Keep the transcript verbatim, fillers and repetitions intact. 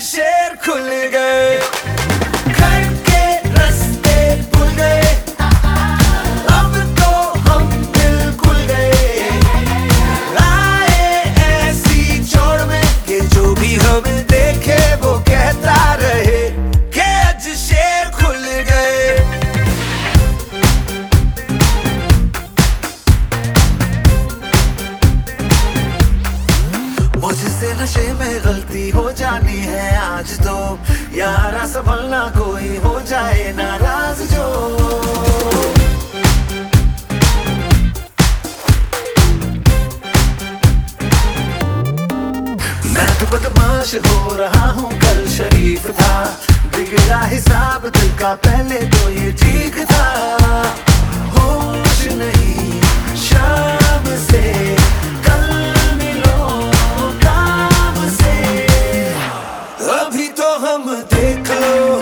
शेर खुल गए, घर के रास्ते भूल गए, अब तो हम बिल्कुल गए, आए ऐसी चौड़ में कि जो भी हमें देखे वो कहता रहे कि आज शेर खुल गए। मुझसे नशे में गलती हो जानी है आज तो, यारा संभलना कोई हो जाए नाराज जो। मैं तो बदमाश हो रहा हूँ, कल शरीफ था, बिगड़ा हिसाब दिल का पहले तो ये ठीक था। होश नहीं शाम से कल मिलो काम से, अभी तो हम देख लो